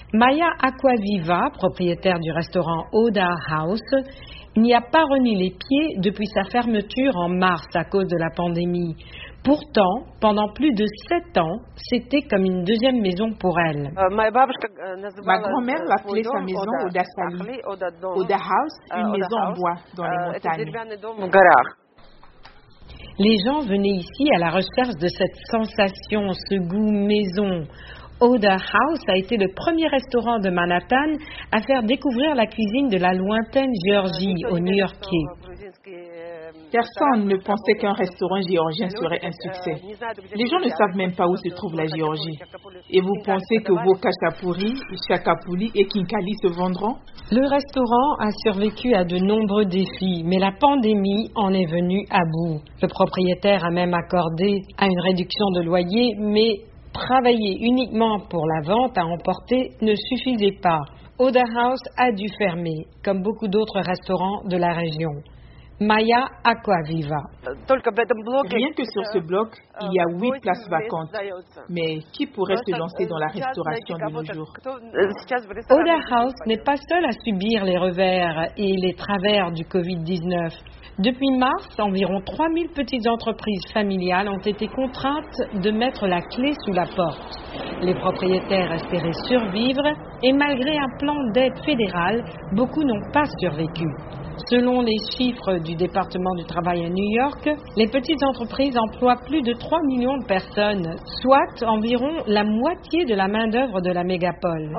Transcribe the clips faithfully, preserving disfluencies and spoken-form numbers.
Maya Acquaviva, propriétaire du restaurant Oda House, n'y a pas remis les pieds depuis sa fermeture en mars à cause de la pandémie. Pourtant, pendant plus de sept ans, c'était comme une deuxième maison pour elle. Ma grand-mère l'appelait sa maison Oda Sali, Oda House, une maison en bois dans les montagnes. Les gens venaient ici à la recherche de cette sensation, ce goût maison. Oda House a été le premier restaurant de Manhattan à faire découvrir la cuisine de la lointaine Géorgie aux New-Yorkais. Personne ne pensait qu'un restaurant géorgien serait un succès. Les gens ne savent même pas où se trouve la Géorgie. Et vous pensez que vos khachapuri, chakapuli et kinkali se vendront? Le restaurant a survécu à de nombreux défis, mais la pandémie en est venue à bout. Le propriétaire a même accordé à une réduction de loyer, mais travailler uniquement pour la vente à emporter ne suffisait pas. Oda House a dû fermer, comme beaucoup d'autres restaurants de la région. Maya Acquaviva. Rien que sur ce bloc, il y a huit places vacantes. Mais qui pourrait se lancer dans la restauration de nos jours? Oda House n'est pas seul à subir les revers et les travers du covid dix-neuf. Depuis mars, environ trois mille petites entreprises familiales ont été contraintes de mettre la clé sous la porte. Les propriétaires espéraient survivre et malgré un plan d'aide fédérale, beaucoup n'ont pas survécu. Selon les chiffres du département du travail à New York, les petites entreprises emploient plus de trois millions de personnes, soit environ la moitié de la main-d'œuvre de la mégapole.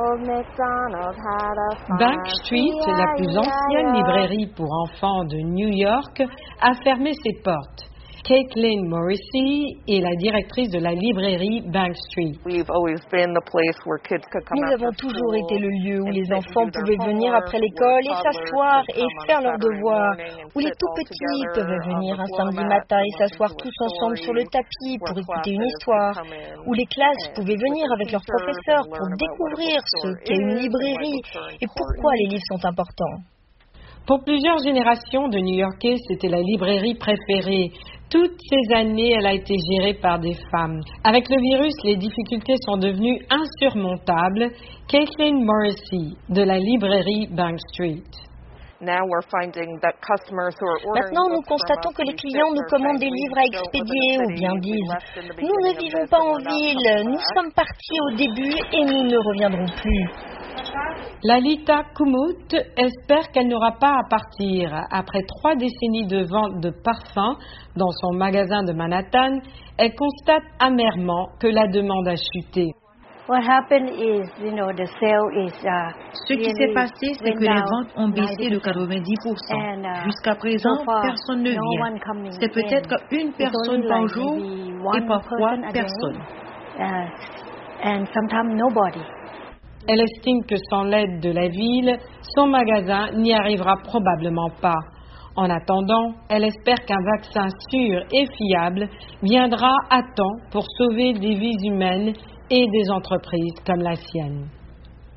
Bank Street, la plus ancienne librairie pour enfants de New York, a fermé ses portes. Caitlin Morrissey est la directrice de la librairie Bank Street. Nous avons toujours été le lieu où les enfants pouvaient venir après l'école et s'asseoir et faire leurs devoirs, où les tout petits peuvent venir un samedi matin et s'asseoir tous ensemble sur le tapis pour écouter une histoire, où les classes pouvaient venir avec leurs professeurs pour découvrir ce qu'est une librairie et pourquoi les livres sont importants. Pour plusieurs générations de New-Yorkais, c'était la librairie préférée. Toutes ces années, elle a été gérée par des femmes. Avec le virus, les difficultés sont devenues insurmontables. Caitlin Morrissey, de la librairie Bank Street. Maintenant, nous constatons que les clients nous commandent des livres à expédier ou bien disent « Nous ne vivons pas en ville, nous sommes partis au début et nous ne reviendrons plus ». Lalita Kumut espère qu'elle n'aura pas à partir. Après trois décennies de vente de parfums dans son magasin de Manhattan, elle constate amèrement que la demande a chuté. Ce qui s'est passé, c'est que les ventes ont baissé de quatre-vingt-dix pour cent. Jusqu'à présent, personne ne vient. C'est peut-être une personne par jour et parfois personne. Elle estime que sans l'aide de la ville, son magasin n'y arrivera probablement pas. En attendant, elle espère qu'un vaccin sûr et fiable viendra à temps pour sauver des vies humaines et des entreprises comme la sienne.